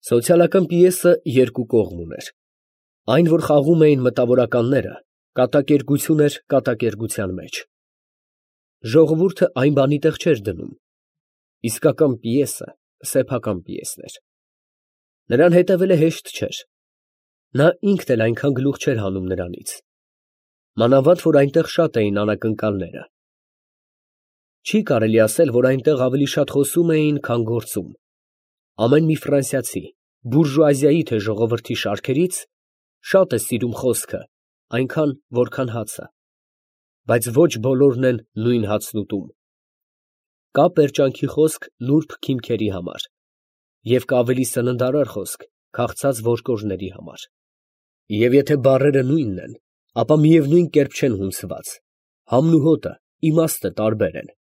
Սոցիալական պիեսը երկու կողմ ուներ. այն, որ խաղում էին մտավորականները, կատակերգություն էր կատակերգության մեջ։ Ժողովուրդը այն բանի տեղ չէր դնում, իսկական պիեսը սեփական պիեսն էր։ Նրան հետևելը հեշտ չէր, նա ինքն էլ այնքան գլուխ չէր հանում նրանից, մանավանդ որ այնտեղ շատ էին անակնկալները։ Չի կարելի ասել, որ այնտեղ ավելի շատ խոսում էին, քան գործում։ Ամեն մի ֆրանսիացի, բուրժուազիայի թե ժողովրդի շարքերից շատ է սիրում խոսքը, այնքան, որքան հացը, բայց ոչ բոլորն են նույն հացն ուտում։ Կա պերճանքի խոսք նուրբ քիմքերի համար, և կա ավելի սննդարար խոսք քաղցած ворկորների համար։ Եվ եթե բառերը նույնն են, ապա միևնույն կերպ չեն հունցված, համն ու հոտը, իմաստը տարբեր են։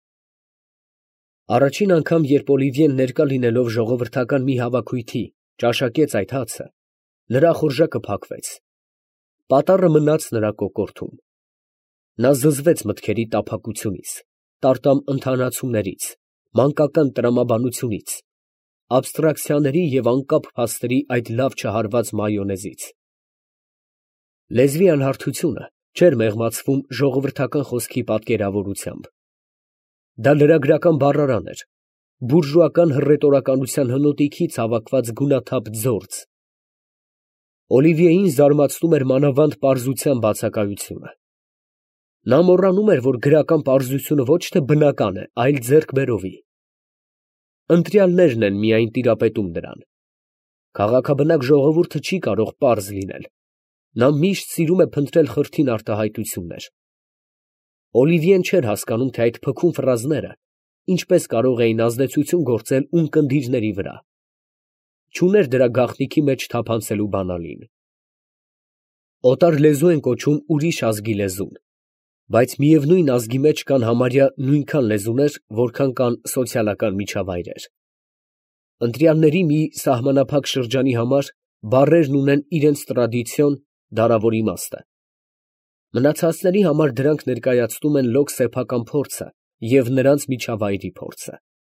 Առաջին անգամ, երբ Օլիվիեն ներկա լինելով ժողովրդական մի հավաքույթի ճաշակեց այդ հացը, նրա խորժակը փակվեց, պատառը մնաց նրա կոկորդում։ Նա զզվեց մտքերի տափակությունից, տարտամ ընթանացումներից, մանկական տրամաբանությունից, աբստրակցիաների և անկապ փաստերի այդ լավ չհարված մայոնեզից։ Լեզվի անհարթությունը չէր մեղմացվում ժողովրդական խոսքի պատկերավորությամբ։ Դա լրագրական բառարան էր, բուրժուական հռետորականության հնոտիքից հավաքված գունաթափ ձործ։ Օլիվիեին զարմացնում էր մանավանդ պարզության բացակայությունը։ Նա մոռանում էր, որ գրական պարզությունը ոչ թե բնական է, այլ ձեռքբերովի։ Ընտրյալներն են միայն տիրապետում դրան։ Քաղաքաբնակ ժողովուրդը չի կարող պարզ լինել, նա միշտ սիրում է փնտրել խրթին արտահայտություններ։ Օլիվիեն չէր հասկանում, թե այդ փքուն ֆրազները ինչպես կարող էին ազդեցություն գործել ունկնդիրների վրա։ Չուներ դրա գաղտնիքի մեջ թափանցելու բանալին։ Օտար լեզու են կոչում ուրիշ ազգի լեզուն, բայց միևնույն ազգի մեջ կան համարյա նույնքան լեզուներ, որքան կան սոցիալական միջավայրեր։ Ընտրյալների մի սահմանափակ շրջանի համար բառերն ունեն իրենց տրադիցիոն, դարավոր իմաստը։ Մնացածների համար դրանք ներկայացնում են լոկ սեփական փորձը և նրանց միջավայրի փորձը։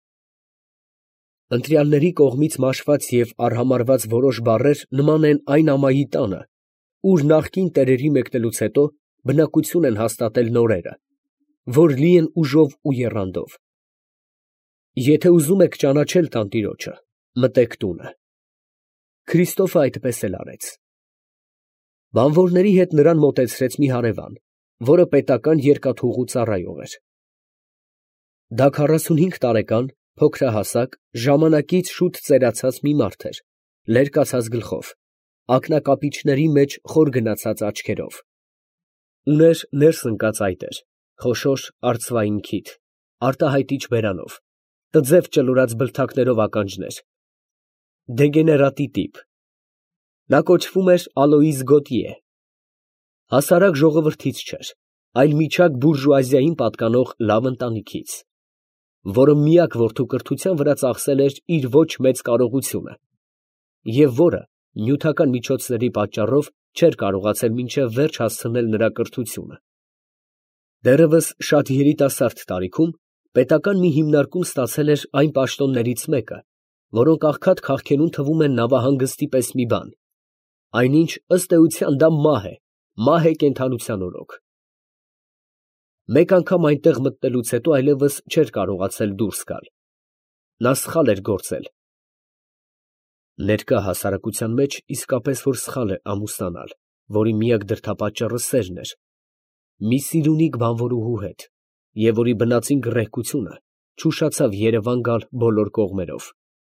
Ընտրյալների կողմից մաշված և արհամարհված որոշ բառեր նման են այն ամայի տանը, ուր նախկին տերերի մեկնելուց հետո բնակություն են հաստատել նորերը, որ լի են ուժով ու եռանդով։ Եթե ուզում եք ճանաչել տանտիրոջը, մտեք տունը։ Քրիստոֆը այդպես էլ արեց։ Բանվորների հետ նրան մոտեցրեց մի հարևան, որը պետական երկաթուղու ծառայող էր։ Դա 45 տարեկան, փոքրահասակ, ժամանակից շուտ ծերացած մի մարդ էր, լերկացած գլխով, ակնակապիճների մեջ խոր գնացած աչքերով։ Ուներ ներս ընկած այտեր, խոշոր արծվային քիթ, արտահայտիչ բերանով, տձև ճլորած բլթակներով ականջներ։ Դեգեներատի տիպ։ Նա կոչվում էր Ալոիզ Գոտիե։ Հասարակ ժողովրդից չէր, այլ միջակ բուրժուազիային պատկանող լավ ընտանիքից, որը միակ որդու կրթության վրա ծախսել էր իր ոչ մեծ կարողությունը, և որը նյութական միջոցների պատճառով չէր կարողացել մինչև վերջ հասցնել նրա կրթությունը։ Դեռևս շատ երիտասարդ տարիքում պետական մի հիմնարկում ստացել էր այն պաշտոններից մեկը, որոնք աղքատ քաղաքերում թվում են նավահանգստի պես մի բան, այնինչ ըստ էության դա մահ է կենդանության օրոք։ Մեկ անգամ այնտեղ մտնելուց հետո այլևս չէր կարողացել դուրս գալ։ Նա սխալ էր գործել։ Ներկա հասարակության մեջ իսկապես որ սխալ է ամուսնանալ, որի միակ դրդապատճառը սերն էր, մի սիրունիկ բանվորուհու հետ, և որի բնածին գռեհկությունը չուշացավ երևան գալ բոլոր կողմերով։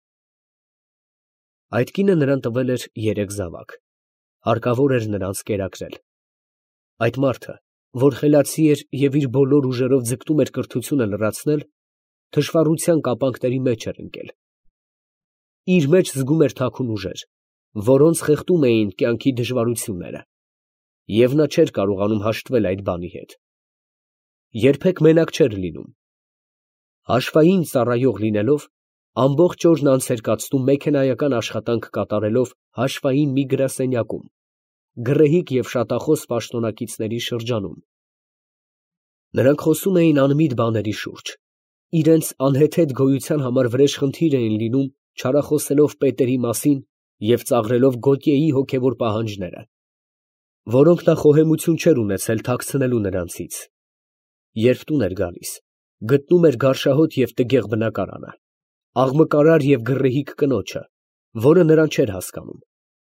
Այդ կինը նրան տվել էր 3 զավակ, հարկավոր էր նրանց կերակրել։ Այդ մարդը, որ խելացի էր և իր բոլոր ուժերով ձգտում էր կրթությունը լրացնել, թշվառության կապանքների մեջ էր ընկել։ Իր մեջ զգում էր թաքուն ուժեր, որոնց խեղդում էին կյանքի դժվարությունները, և նա չէր կարողանում հաշտվել այդ բանի հետ։ Երբեք մենակ չէր լինում։ Հաշվային ծառայող լինելով, ամբողջ օրն անց էր կացնում մեքենայական աշխատանք կատարելով հաշվային մի գրասենյակում, գռեհիկ և շատախոս պաշտոնակիցների շրջանում։ Նրանք խոսում էին անմիտ բաների շուրջ, իրենց անհեթեթ գոյության համար վրեժխնդիր էին լինում չարախոսելով պետերի մասին և ծաղրելով Գոտիեի հոգևոր պահանջները, որոնք նա խոհեմություն չէր ունեցել թաքցնելու նրանցից։ Երբ տուն էր գալիս, գտնում էր գարշահոտ և տգեղ բնակարանը, աղմկարար և գռեհիկ կնոջը, որը նրան չէր հասկանում։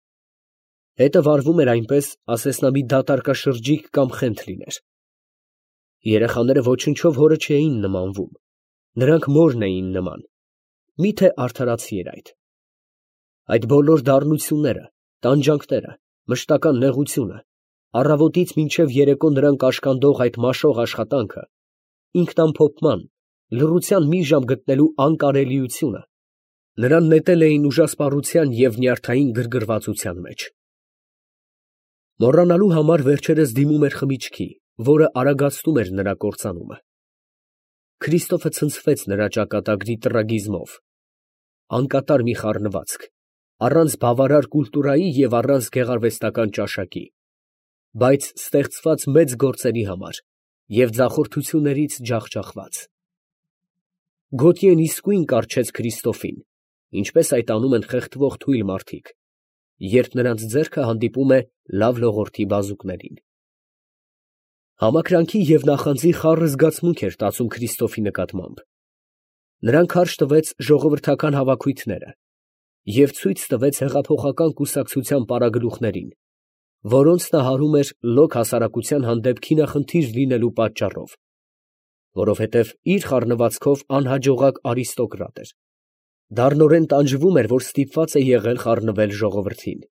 Հետը վարվում էր այնպես, ասես նա մի դատարկաշրջիկ կամ խենթ լիներ։ Երեխաները ոչնչով հորը չէին նմանվում, նրանք մորն էին նման, միթե արդարացի էր այդ։ Այդ բոլոր դառնությունները, տանջանքները, մշտական նեղությունը, առավոտից մինչև երեկո նրան կաշկանդող այդ մաշող աշխատանքը, ինքնամփոփման, լռության մի ժամ գտնելու անկարելիությունը նրան նետել էին ուժասպառության և նյարդային գրգռվածության մեջ։ Մոռանալու համար վերջերս դիմում էր խմիչքի, որը արագացնում էր նրա կործանումը։ Քրիստոֆը ցնցվեց նրա ճակատագրի տրագիզմով, անկատար մի խառնվածք, առանց բավարար կուլտուրայի և առանց գեղարվեստական ճաշակի, բայց ստեղծված մեծ գործերի համար և ձախորդություններից ջախջախված։ Գոտիեն իսկույն կառչեց Քրիստոֆին, ինչպես այդ անում են խեղդվող թույլ մարդիկ, երբ նրանց ձեռքը հանդիպում է լավ լողորդի բազուկներին։ Համակրանքի և նախանձի խառը զգացմունք էր տածում Քրիստոֆի նկատմամբ։ Նրան քարշ տվեց ժողովրդական հավաքույթները և ցույց տվեց հեղափոխական կուսակցության պարագլուխներին, որոնց նա հարում էր լոկ հասարակության հանդեպ քինախնդիր լինելու պատճառով, որովհետև իր խառնվածքով անհաջողակ արիստոկրատ էր, դառնորեն տանջվում էր, որ ստիպված է եղել խառնվել ժողովրդին։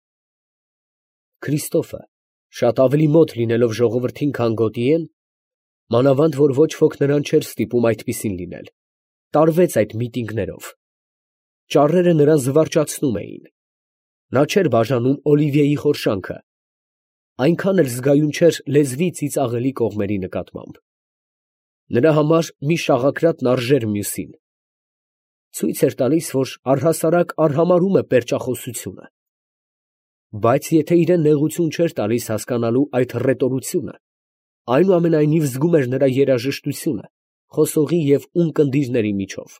Քրիստոֆը, շատ ավելի մոտ լինելով ժողովրդին, քան Գոտիեն, մանավանդ որ ոչ ոք նրան չէր ստիպում այդպիսին լինել, տարվեց այդ միտինգներով։ Ճառերը նրան զվարճացնում էին։ Նա չէր բաժանում Օլիվիեի խորշանքը, այնքան էլ զգայուն չէր լեզվի ծիծաղելի կողմերի նկատմամբ։ Նրա համար մի շաղակրատն արժեր մյուսին։ Ցույց էր տալիս, որ առհասարակ արհամարհում է պերճախոսությունը։ Բայց եթե իրան նեղություն չէր տալիս հասկանալու այդ հռետորությունը, այնուամենայնիվ զգում էր նրա երաժշտությունը խոսողի և ունկնդիրների միջով։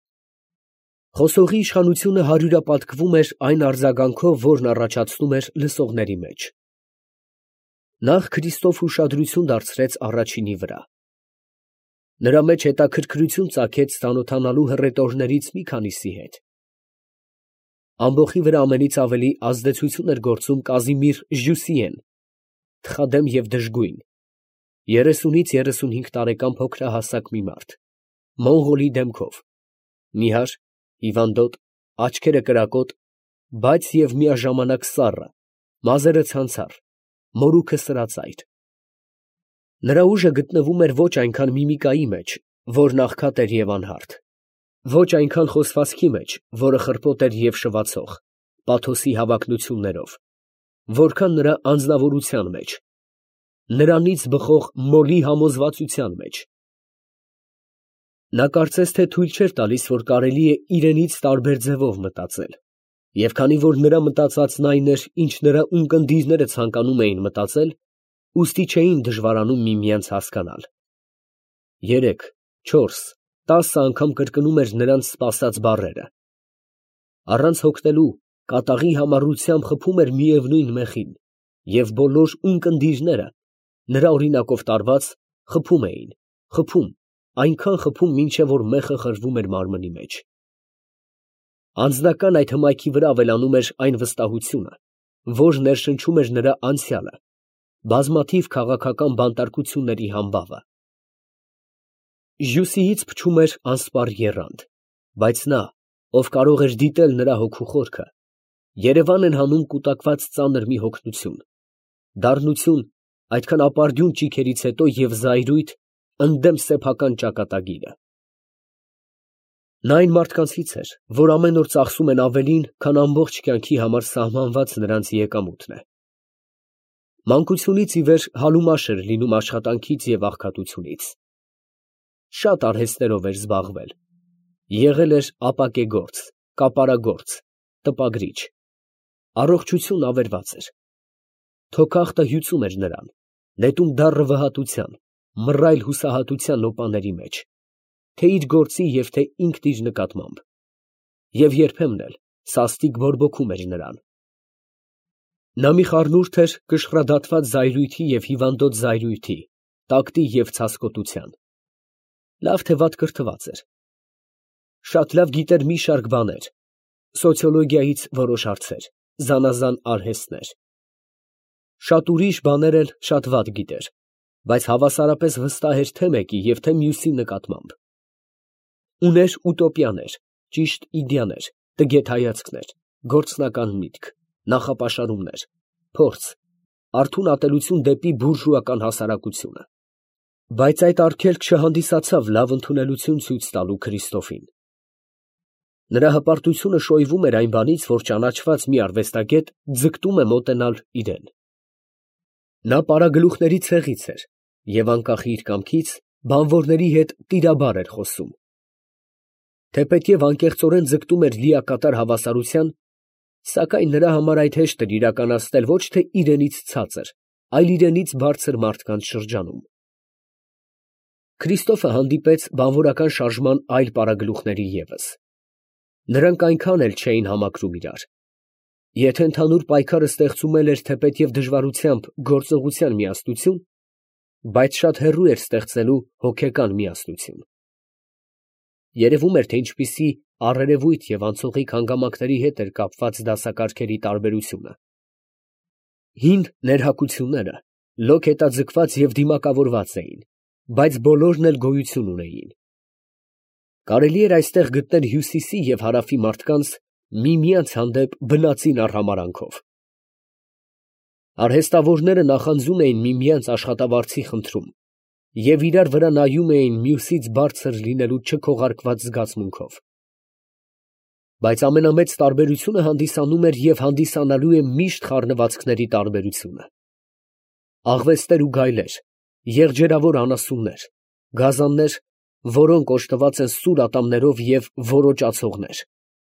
Խոսողի իշխանությունը հարյուրապատկվում էր այն արձագանքով, որն առաջացնում էր լսողների մեջ։ Նախ Քրիստոֆը ուշադրություն դարձրեց առաջինի վրա։ Նրա մեջ հետաքրքրություն ծագեց ծանոթանալու հռետորներից մի քանիսի հետ։ Ամբոխի վրա ամենից ավելի ազդեցություն էր գործում Կազիմիր Ժյուսիեն, թխադեմ և դժգույն, 30-35 տարեկան փոքրահասակ մի մարդ, մոնղոլի դեմքով, նիհար, հիվանդոտ, աչքերը կրակոտ, բայց և միաժամանակ սառը, մազերը ցանցառ, մորուքը սրածայր։ Նրա ուժը գտնվում էր ոչ այնքան միմիկայի մեջ, որն աղքատ էր և անհարթ, ոչ այնքան խոսվածքի մեջ, որը խռպոտ էր և շվացող, պաթոսի հավակնություններով, որքան նրա անձնավորության մեջ, նրանից բխող մոլի համոզվածության մեջ։ Նա կարծես թե թույլ չէր տալիս, որ կարելի է իրենից տարբեր ձևով մտածել, և քանի որ նրա մտածածն այն էր, ինչ նրա ունկնդիրները ցանկանում էին մտածել, ուստի չէին դժվարանում միմյանց հասկանալ։ 3, 4, 10 անգամ կրկնում էր նրանց սպասած բառերը։ Առանց հոգնելու, կատաղի համառությամբ խփում էր միևնույն մեխին, և բոլոր ունկնդիրները, նրա օրինակով տարված, խփում էին, խփում, այնքան խփում, մինչև որ մեխը խրվում էր մարմնի մեջ։ Անձնական այդ հմայքի վրա ավելանում էր այն վստահությունը, որ ներշնչում էր նրա անցյալը, բազմաթիվ քաղաքական բանտարկությունների համբավը։ Ժյուսիից փչում էր անսպառ եռանդ, բայց նա, ով կարող էր դիտել նրա հոգու խորքը, երևան են հանում կուտակված ծանր մի հոգնություն, դառնություն, այդքան ապարդյուն ճիգերից հետո և զայրույթ, ընդդեմ սեփական ճակատագիրը։ Նա այն մարդկանցից էր, որ ամեն օր ծախսում են ավելին, քան ամբողջ կյանքի համար սահմանված նրանց եկամուտն է։ Մանկությունից ի վեր հալումաշ էր լինում աշխատանքից և աղքատությունից։ Շատ արհեստներով էր զբաղվել, եղել էր ապակեգործ, կապարագործ, տպագրիչ, առողջությունն ավերված էր։ Թոքախտը հյուծում էր նրան, նետում դառը վհատության, մռայլ հուսահատության նոպաների մեջ, թե իր գործի և թե ինքն իր նկատմամբ։ և երբեմն էլ սաստիկ բորբոքում էր նրան։ Նա մի խառնուրդ էր կշռադատված զայրույթի և հիվանդոտ զայրույթի, տակտի և ցասկոտության։ Լավ թե վատ կրթված էր։ Շատ լավ գիտեր մի շարք բաներ, սոցիոլոգիայից որոշ հարցեր, զանազան արհեստներ։ Շատ ուրիշ բաներ էլ շատ վատ գիտեր, բայց հավասարապես վստահ էր թե մեկի և թե մյուսի նկատմամբ։ Ուներ ուտոպիաներ, ճիշտ իդեաներ, տգետ հայացքներ, գործնական միտք, նախապաշարումներ, փորձ, արթուն ատելություն դեպի բուրժուական հասարակությունը։ Բայց այդ արգելք չհանդիսացավ լավ ընդունելություն ցույց տալու Քրիստոֆին։ Նրա հպարտությունը շոյվում էր այն բանից, որ ճանաչված մի արվեստագետ ձգտում է մոտենալ իրան։ Նա պարագլուխների ցեղից էր և անկախ իր կամքից բանվորների հետ տիրաբար էր խոսում։ Թեպետև անկեղծորեն ձգտում էր լիակատար հավասարության, սակայն նրա համար այդ հեշտ էր իրականացնել ոչ թե իրենից ցածր, այլ իրենից բարձր մարդկանց շրջանում։ Քրիստոֆը հանդիպեց բանվորական շարժման այլ պարագլուխների ևս։ Նրանք այնքան էլ չէին համակրում իրար։ Եթե ընդհանուր պայքարը ստեղծում էր թեպետև դժվարությամբ գործողության միասնություն, բայց շատ հեռու էր ստեղծելու հոգեկան միասնություն։ Երևում էր, թե ինչպիսի առերևույթ և անցողիկ հանգամանքների հետ էր կապված դասակարգերի տարբերությունը։ Հին ներհակությունները լոկ հետաձգված և դիմակավորված էին, բայց բոլորն էլ գոյություն ունեին։ Կարելի էր այստեղ գտնել հյուսիսի և հարավի մարդկանց միմյանց հանդեպ բնածին արհամարհանքով։ Արհեստավորները նախանձում էին միմյանց աշխատավարձի խնդրում և իրար վրա նայում էին մյուսից բարձր լինելու չքողարկված զգացմունքով։ Բայց ամենամեծ տարբերությունը հանդիսանում էր և հանդիսանալու է միշտ խառնվածքների տարբերությունը։ Աղվեսներ ու գայլեր, եղջերավոր անասուններ, գազաններ, որոնք օժտված են սուր ատամներով և որոճ ածողներ։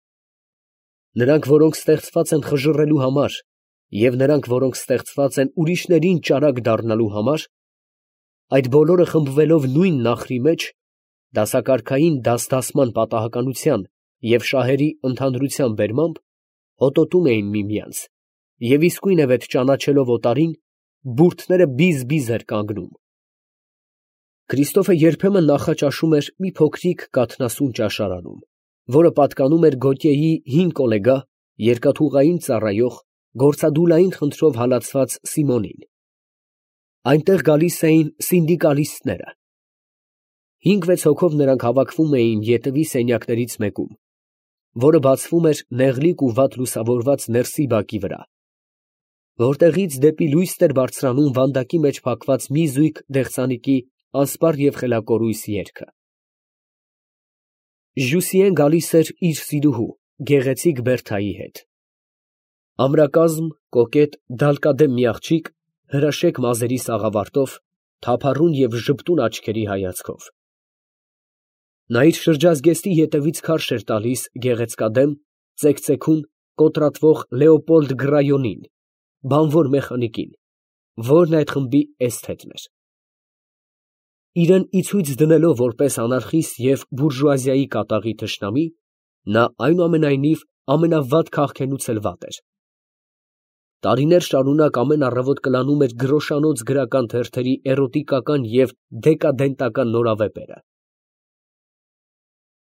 Նրանք, որոնք ստեղծված են խժռելու համար, և նրանք, որոնք ստեղծված են ուրիշներին ճարակ դառնալու համար, այդ բոլորը խմբվելով նույն նախրի մեջ, դասակարգային դաս֊դասման պատահականության և շահերի ընդհանրության բերմամբ, հոտոտում էին միմյանց, և իսկույնևեթ ճանաչելով օտարին, բուրդները բիզ֊բիզ էր կանգնում։ Քրիստոֆը երբեմն նախաճաշում էր մի փոքրիկ կաթնասուն ճաշարանում, որը պատկանում էր Գոտյեի հին կոլեգա, երկաթուղային ծառայող, գործադուլային խնդրով հալածված Սիմոնին։ Այնտեղ գալիս էին սինդիկալիստները։ 5-6 հոգով նրանք հավաքվում էին ետևի սենյակներից մեկում, որը բացվում էր նեղլիկ ու վատ լուսավորված ներսի բակի վրա, որտեղից դեպի լույս էր բարձրանում վանդակի մեջ փակված մի զույգ դեղցանիկի անսպառ և խելակորույս երգը։ Ժյուսիեն գալիս էր իր սիրուհու, գեղեցիկ Բերթայի հետ։ Ամրակազմ, կոկետ, դալկադեմ մի աղջիկ, հրաշեկ մազերի սաղավարտով, թափառուն և ժպտուն աչքերի հայացքով։ Նա իր շրջազգեստի ետևից քարշ էր տալիս գեղեցկադեմ, ծեքծեքուն, կոտրատվող Լեոպոլդ Գրայոնին, բանվոր մեխանիկին, որն այդ խմբի էսթետն էր։ Իրան ի ցույց դնելով որպես անարխիստ և բուրժուազիայի կատաղի թշնամի, նա այնուամենայնիվ ամենավատ քաղքենուց էլ վատ էր։ Տարիներ շարունակ ամեն առավոտ կլանում էր գրոշանոց գրական թերթերի էրոտիկական և դեկադենտական նորավեպերը։